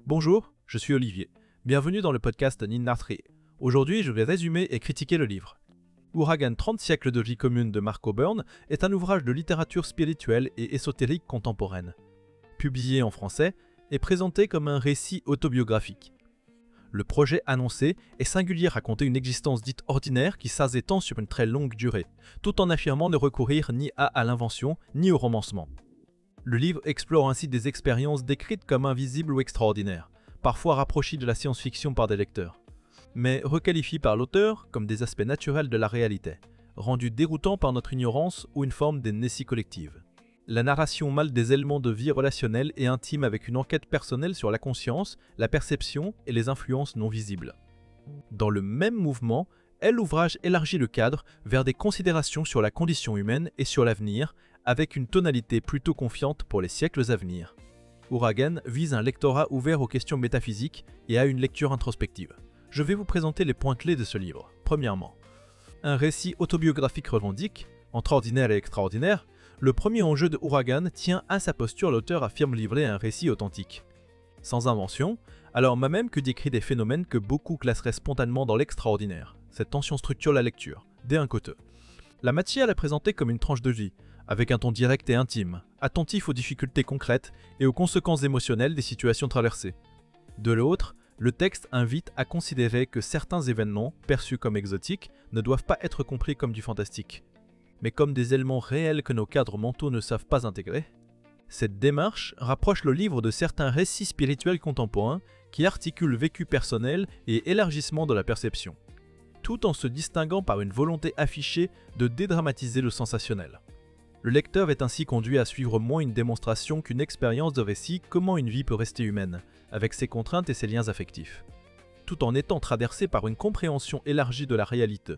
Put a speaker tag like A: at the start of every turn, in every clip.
A: Bonjour, je suis Olivier. Bienvenue dans le podcast Ninartri. Aujourd'hui, je vais résumer et critiquer le livre. Ouragan 30 siècles de vie commune de Mark O'Byrne est un ouvrage de littérature spirituelle et ésotérique contemporaine. Publié en français et présenté comme un récit autobiographique. Le projet annoncé est singulier raconter une existence dite ordinaire qui s'étend sur une très longue durée, tout en affirmant ne recourir ni à l'invention ni au romancement. Le livre explore ainsi des expériences décrites comme invisibles ou extraordinaires, parfois rapprochées de la science-fiction par des lecteurs, mais requalifiées par l'auteur comme des aspects naturels de la réalité, rendus déroutants par notre ignorance ou une forme d'amnésie collective. La narration mêle des éléments de vie relationnelle et intime avec une enquête personnelle sur la conscience, la perception et les influences non visibles. Dans le même mouvement, l'ouvrage élargit le cadre vers des considérations sur la condition humaine et sur l'avenir, avec une tonalité plutôt confiante pour les siècles à venir. Ouragan vise un lectorat ouvert aux questions métaphysiques et à une lecture introspective. Je vais vous présenter les points clés de ce livre. Premièrement, un récit autobiographique revendique, entre ordinaire et extraordinaire. Le premier enjeu de Ouragan tient à sa posture, l'auteur affirme livrer un récit authentique. Sans invention, alors même que décrit des phénomènes que beaucoup classeraient spontanément dans l'extraordinaire. Cette tension structure la lecture, dès un côté. La matière est présentée comme une tranche de vie, avec un ton direct et intime, attentif aux difficultés concrètes et aux conséquences émotionnelles des situations traversées. De l'autre, le texte invite à considérer que certains événements, perçus comme exotiques, ne doivent pas être compris comme du fantastique, mais comme des éléments réels que nos cadres mentaux ne savent pas intégrer. Cette démarche rapproche le livre de certains récits spirituels contemporains qui articulent vécu personnel et élargissement de la perception, tout en se distinguant par une volonté affichée de dédramatiser le sensationnel. Le lecteur est ainsi conduit à suivre moins une démonstration qu'une expérience de récit comment une vie peut rester humaine, avec ses contraintes et ses liens affectifs, tout en étant traversé par une compréhension élargie de la réalité.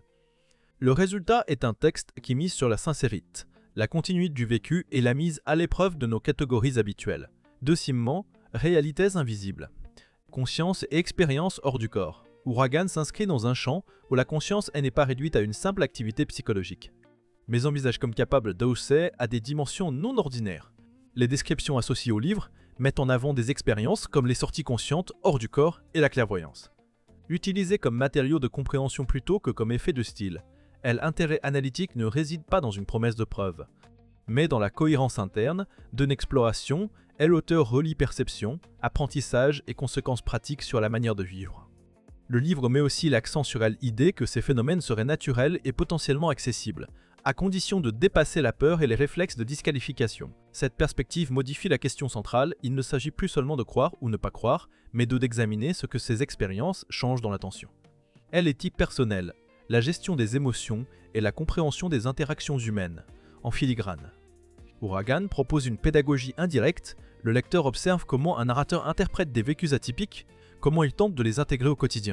A: Le résultat est un texte qui mise sur la sincérité, la continuité du vécu et la mise à l'épreuve de nos catégories habituelles. Deuxièmement, réalités invisibles. Conscience et expérience hors du corps. Ouragan s'inscrit dans un champ où la conscience n'est pas réduite à une simple activité psychologique, mais envisage comme capable d'hausser à des dimensions non ordinaires. Les descriptions associées au livre mettent en avant des expériences comme les sorties conscientes hors du corps et la clairvoyance. Utilisées comme matériau de compréhension plutôt que comme effet de style, l'intérêt analytique ne réside pas dans une promesse de preuve, mais dans la cohérence interne d'une exploration. L'auteur relie perception, apprentissage et conséquences pratiques sur la manière de vivre. Le livre met aussi l'accent sur l'idée que ces phénomènes seraient naturels et potentiellement accessibles, à condition de dépasser la peur et les réflexes de disqualification. Cette perspective modifie la question centrale, il ne s'agit plus seulement de croire ou ne pas croire, mais d'examiner ce que ces expériences changent dans l'attention. L'éthique personnelle, la gestion des émotions et la compréhension des interactions humaines, en filigrane. Ouragan propose une pédagogie indirecte, le lecteur observe comment un narrateur interprète des vécus atypiques, comment il tente de les intégrer au quotidien,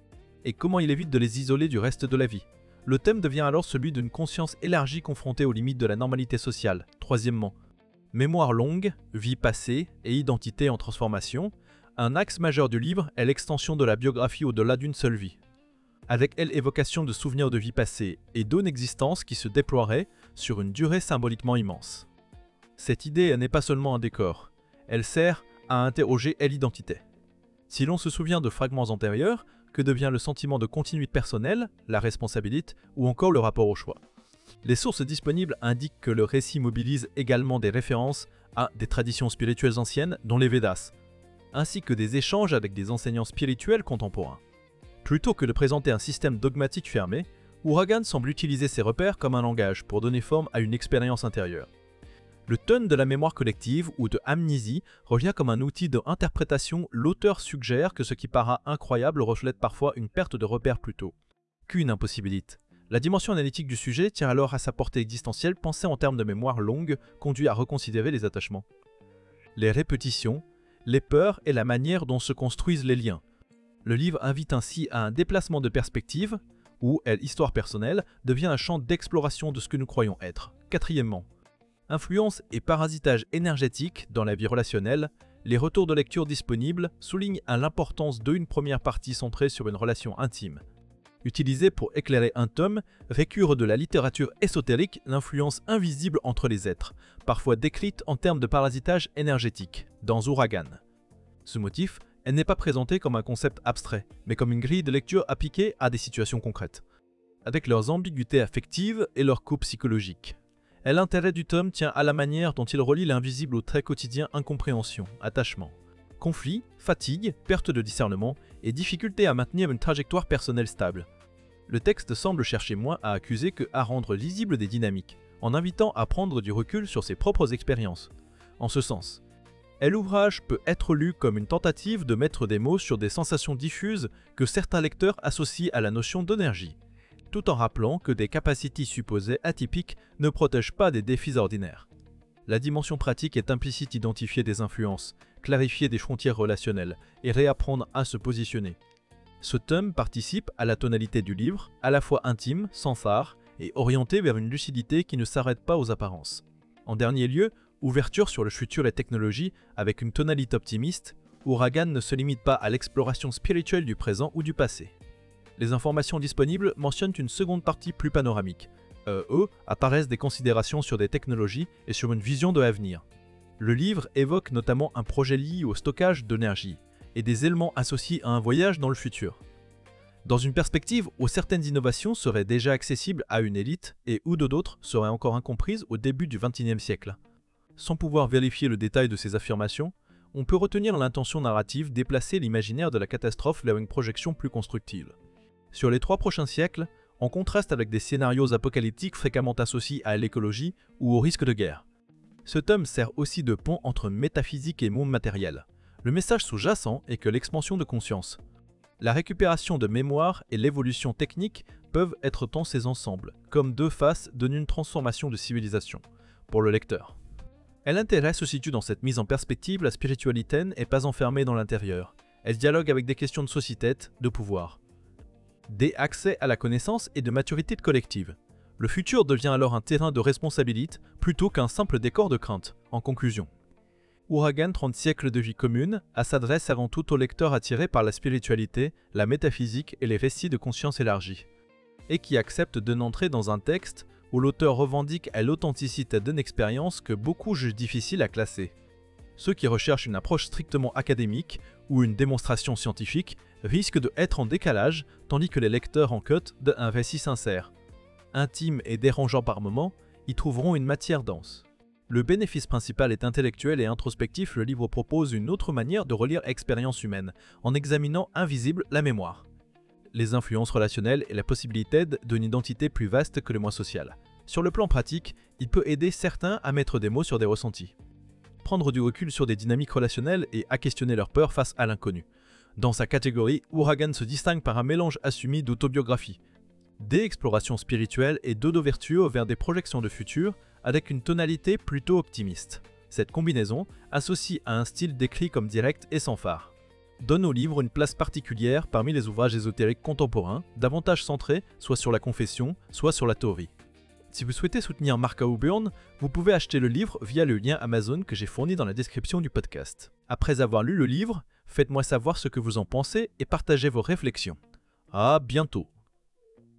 A: et comment il évite de les isoler du reste de la vie. Le thème devient alors celui d'une conscience élargie confrontée aux limites de la normalité sociale. Troisièmement, mémoire longue, vie passée et identité en transformation. Un axe majeur du livre est l'extension de la biographie au-delà d'une seule vie, avec évocation de souvenirs de vie passée et d'une existence qui se déploierait sur une durée symboliquement immense. Cette idée n'est pas seulement un décor, elle sert à interroger l'identité. Si l'on se souvient de fragments antérieurs, que devient le sentiment de continuité personnelle, la responsabilité ou encore le rapport au choix? Les sources disponibles indiquent que le récit mobilise également des références à des traditions spirituelles anciennes, dont les Védas, ainsi que des échanges avec des enseignants spirituels contemporains. Plutôt que de présenter un système dogmatique fermé, Ouragan semble utiliser ses repères comme un langage pour donner forme à une expérience intérieure. Le thème de la mémoire collective ou de amnésie revient comme un outil d'interprétation. L'auteur suggère que ce qui paraît incroyable reflète parfois une perte de repères plutôt qu'une impossibilité. La dimension analytique du sujet tient alors à sa portée existentielle. Penser en termes de mémoire longue conduit à reconsidérer les attachements, les répétitions, les peurs et la manière dont se construisent les liens. Le livre invite ainsi à un déplacement de perspective où l'histoire personnelle devient un champ d'exploration de ce que nous croyons être. Quatrièmement, influence et parasitage énergétique dans la vie relationnelle. Les retours de lecture disponibles soulignent l'importance d'une première partie centrée sur une relation intime, utilisée pour éclairer un tome, récure de la littérature ésotérique l'influence invisible entre les êtres, parfois décrite en termes de parasitage énergétique, dans Ouragan. Ce motif Elle n'est pas présentée comme un concept abstrait, mais comme une grille de lecture appliquée à des situations concrètes, avec leurs ambiguïtés affectives et leurs coups psychologiques. Et l'intérêt du tome tient à la manière dont il relie l'invisible au très quotidien incompréhension, attachement, conflit, fatigue, perte de discernement et difficulté à maintenir une trajectoire personnelle stable. Le texte semble chercher moins à accuser que à rendre lisibles des dynamiques, en invitant à prendre du recul sur ses propres expériences. En ce sens, l'ouvrage peut être lu comme une tentative de mettre des mots sur des sensations diffuses que certains lecteurs associent à la notion d'énergie, tout en rappelant que des capacités supposées atypiques ne protègent pas des défis ordinaires. La dimension pratique est implicite d'identifier des influences, clarifier des frontières relationnelles et réapprendre à se positionner. Ce tome participe à la tonalité du livre, à la fois intime, sans phare, et orienté vers une lucidité qui ne s'arrête pas aux apparences. En dernier lieu, ouverture sur le futur et technologie avec une tonalité optimiste, Huragan ne se limite pas à l'exploration spirituelle du présent ou du passé. Les informations disponibles mentionnent une seconde partie plus panoramique. Apparaissent des considérations sur des technologies et sur une vision de l'avenir. Le livre évoque notamment un projet lié au stockage d'énergie et des éléments associés à un voyage dans le futur. Dans une perspective où certaines innovations seraient déjà accessibles à une élite et où d'autres seraient encore incomprises au début du XXIe siècle. Sans pouvoir vérifier le détail de ces affirmations, on peut retenir l'intention narrative déplacer l'imaginaire de la catastrophe vers une projection plus constructive. Sur les 3 prochains siècles, en contraste avec des scénarios apocalyptiques fréquemment associés à l'écologie ou au risque de guerre. Ce tome sert aussi de pont entre métaphysique et monde matériel. Le message sous-jacent est que l'expansion de conscience, la récupération de mémoire et l'évolution technique peuvent être pensés ensemble, comme 2 faces d'une transformation de civilisation, pour le lecteur. L'intérêt se situe dans cette mise en perspective, la spiritualité n'est pas enfermée dans l'intérieur. Elle dialogue avec des questions de société, de pouvoir, d'accès à la connaissance et de maturité collective. Le futur devient alors un terrain de responsabilité plutôt qu'un simple décor de crainte. En conclusion, Huragan 30 siècles de vie commune s'adresse avant tout aux lecteurs attirés par la spiritualité, la métaphysique et les récits de conscience élargie, et qui acceptent de n'entrer dans un texte où l'auteur revendique l'authenticité d'une expérience que beaucoup jugent difficile à classer. Ceux qui recherchent une approche strictement académique ou une démonstration scientifique risquent d'être en décalage, tandis que les lecteurs en quête d'un récit sincère, intime et dérangeant par moments, y trouveront une matière dense. Le bénéfice principal est intellectuel et introspectif. Le livre propose une autre manière de relire l'expérience humaine, en examinant invisible la mémoire, les influences relationnelles et la possibilité d'une identité plus vaste que le moi social. Sur le plan pratique, il peut aider certains à mettre des mots sur des ressentis, prendre du recul sur des dynamiques relationnelles et à questionner leur peur face à l'inconnu. Dans sa catégorie, Huragan se distingue par un mélange assumé d'autobiographie, d'exploration spirituelle et d'ouverture vers des projections de futur avec une tonalité plutôt optimiste. Cette combinaison, associée à un style décrit comme direct et sans phare, donne au livre une place particulière parmi les ouvrages ésotériques contemporains, davantage centrés soit sur la confession, soit sur la théorie. Si vous souhaitez soutenir Marco Burn, vous pouvez acheter le livre via le lien Amazon que j'ai fourni dans la description du podcast. Après avoir lu le livre, faites-moi savoir ce que vous en pensez et partagez vos réflexions. À bientôt!